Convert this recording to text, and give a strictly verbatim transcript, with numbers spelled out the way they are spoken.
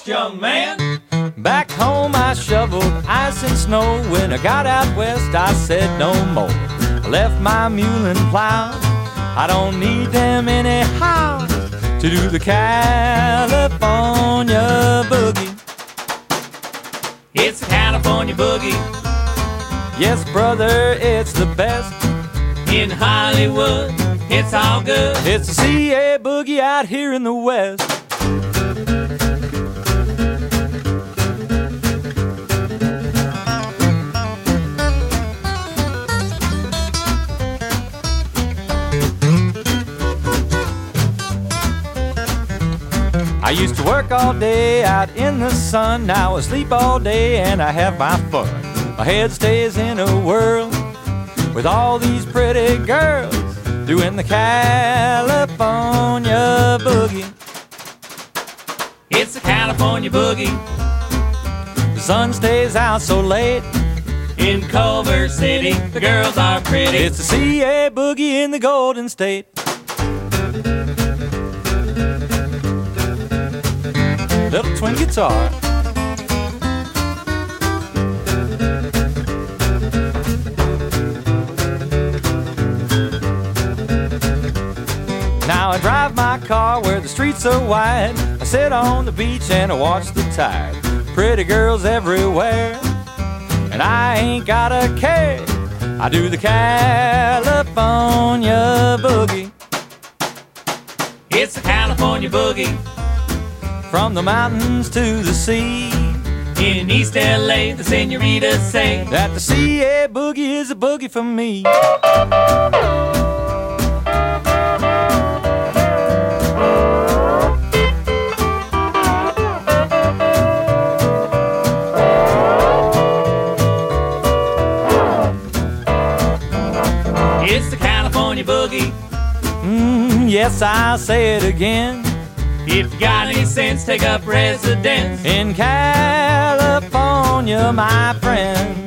next, young man? Back home I shoveled ice and snow. When I got out west I said no more. I left my mule and plow. I don't need them anyhow to do the California boogie. It's the California boogie. Yes, brother, it's the best. In Hollywood, it's all good. It's the C A boogie out here in the West. I used to work all day out in the sun. Now I sleep all day and I have my fun. My head stays in a whirl with all these pretty girls doing the California boogie. It's the California boogie. The sun stays out so late in Culver City, the girls are pretty. It's the C A boogie in the Golden State. Little twin guitar. Now I drive my car where the streets are wide. I sit on the beach and I watch the tide. Pretty girls everywhere, and I ain't got a care. I do the California boogie. It's the California boogie. From the mountains to the sea. In East L A, the senoritas say that the C A boogie is a boogie for me. It's the California boogie. Mm, yes, I'll say it again. If you got any sense, take up residence in California, my friend.